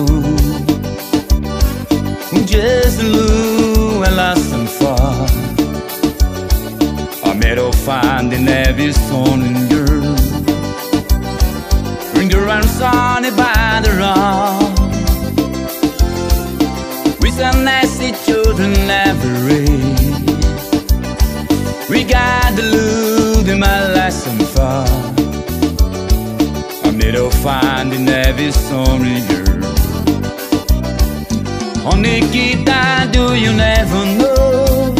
Lou, just Lou, and lost and far. I met her finding every stolen girl, bring her around sunny by the rock. We some nasty children never raised. We got the Lou in my life and far. I made her finding every story girl. On Nikita, do you never know?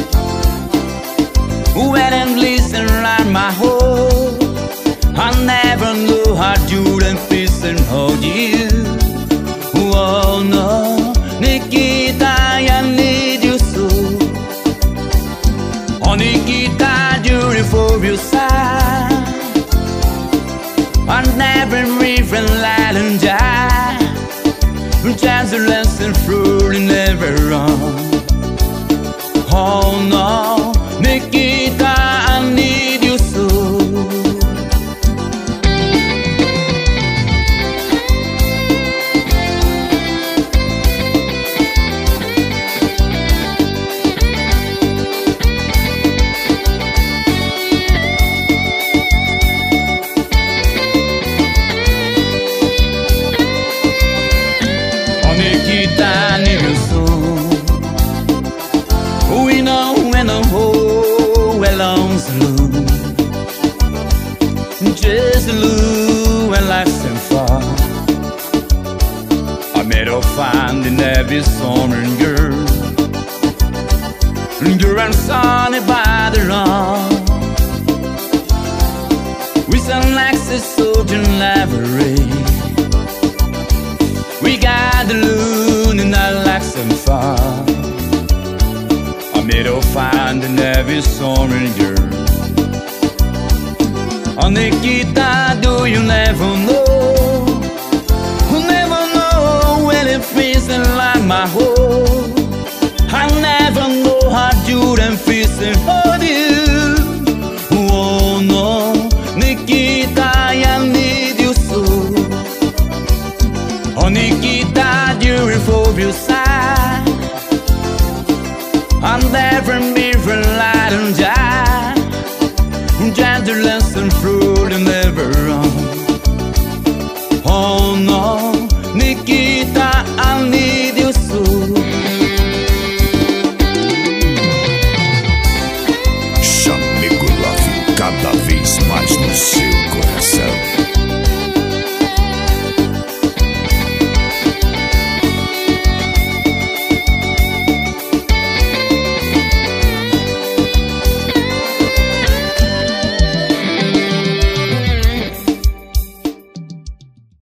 Wet and listen around my hole. I never know how to and peace and hold you. Oh no, Nikita, I need you so. Oh Nikita, you're for your side. I never even lied and died. Chance to lesson through and never wrong. Oh no, Nikita, I need you so. Nikita, I need you so. We know when the whole belongs to Lou, just Lou and life's and far. I met her finding every summer girl, girl and sunny by the lawn. We some like the soldier never raised. We got the loon in our lives and far. I made her finding every summer girl. Oh Nikita, do you never know? You never know when it feels like my hole. I never know how to and feels and hold you. Oh no, Nikita, I need you so. Oh Nikita, you're for your side. I'll never be for light and die. Just to